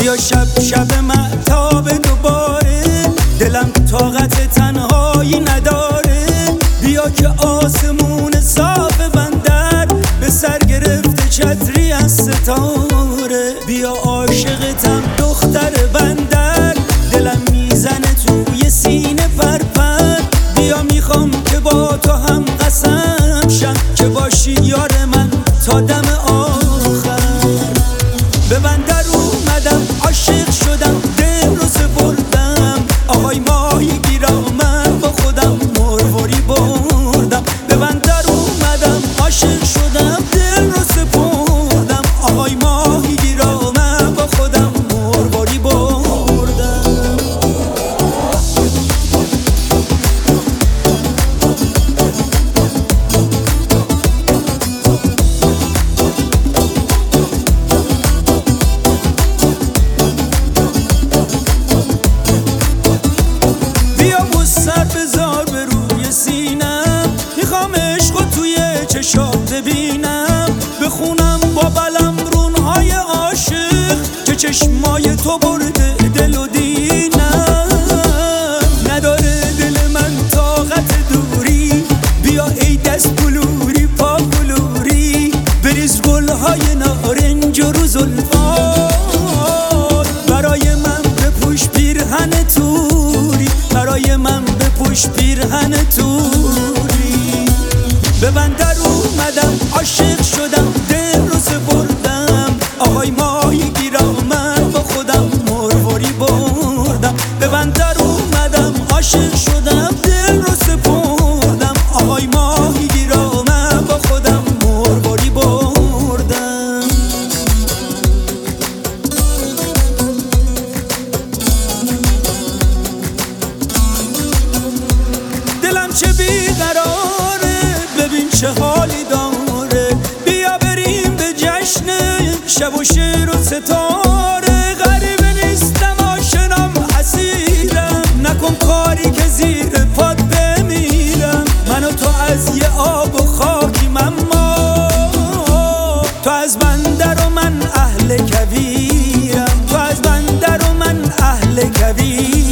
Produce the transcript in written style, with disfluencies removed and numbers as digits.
بیا شب مهتاب دوباره، دلم طاقت تنهایی نداره. بیا که آسمون صاف بندر به سر گرفته چتری از ستاره. بیا عاشقتم دختر بندر، دلم میزنه توی سینه پرپر. بیا میخوام که با تو هم قسم شم که باشی یار من تا دم آخر. به بندر اومدم عاشق شدم، دل رو سپردم. آهای ماهی گیرم من با خودم مرواری بردم. به بندر اومدم عاشق شدم، دل رو سپردم. آهای ماهی گیرم من با خودم مرواری بردم. سر بذار به روی سینم، میخوام عشقو توی چشات ببینم. بخونم با بلمبرونهای عاشق که چشمای تو برده دل و دینم. نداره دل من طاقت دوری، بیا ای دست بلوری پا بلوری. بریز گلهای نارنج و رو زلفات، برای من بپوش پیرهن توری. برای من بپوش پیرهن توری. به بندر اومدم عاشق شدم، دل رو سپردم. آهای ماهی گیرم من با خودم مرواری بردم. به بندر اومدم عاشق شدم، دل رو سپردم. آهای ماهی گیرم من با خودم مرواری بردم. دلم چه بیقراره، ببین چه حالی داره. بیا بریم به جشن شب و شعر و ستاره. غریبه نیستم آشنام اسیرم، نکن کاری که زیر پات بمیرم. من و تو از یه آب و خاکیم، اما تو از بندر و من اهل کویرم. تو از بندر و من اهل کویرم.